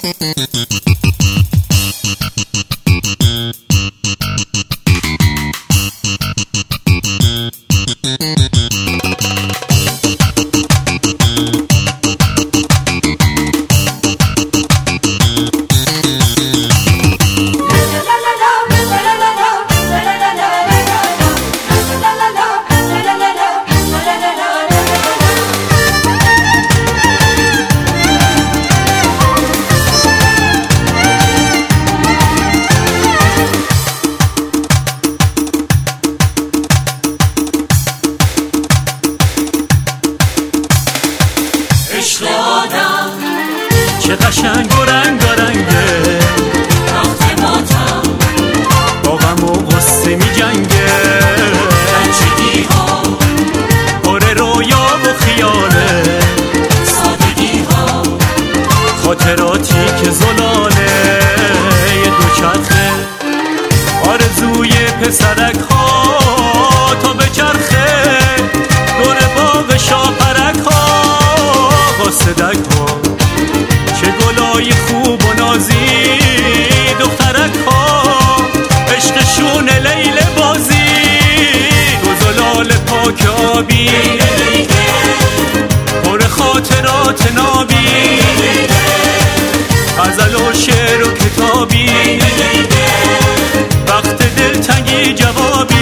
عشق آدم چه قشنگ و رنگارنگه، وقت ماتم با غم و غصه می جنگه. بچگی ها پر رویا و خیاله، سادگی ها خاطراتی که زلاله. یه دوچرخه آرزوی پسرک ها تا به چرخه دور باغ شاپرک ها. صدک ها چه گلای خوب و نازی، دخترک ها عشقشون لیل بازی. دو زلال پاک آبی پر خاطرات نابی، غزل و شعر و کتابی، وقت دلتنگی جوابی.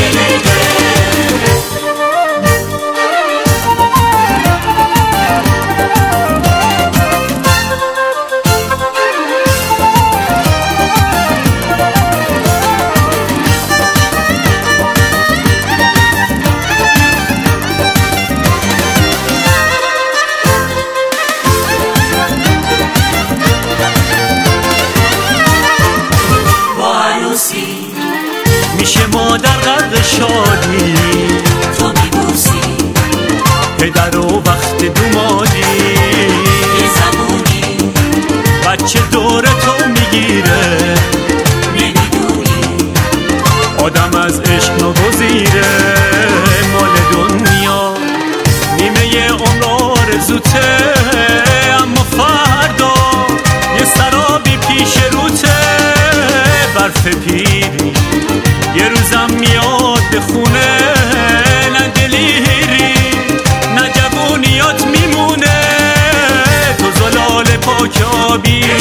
میشه مادر غرق شادی، تو میبوسی پدر و وقت دومادی. یه زبونی بچه دور تو میگیره، نمیدونی آدم از عشق ناگزیره. مال دنیا نیمه عمر آرزوته، اما فردا یه سرابی پیش روته. برف پیری یه روزم میاد به خونه، نه دلیری نه جوونیات میمونه. تو زلال پاک آبی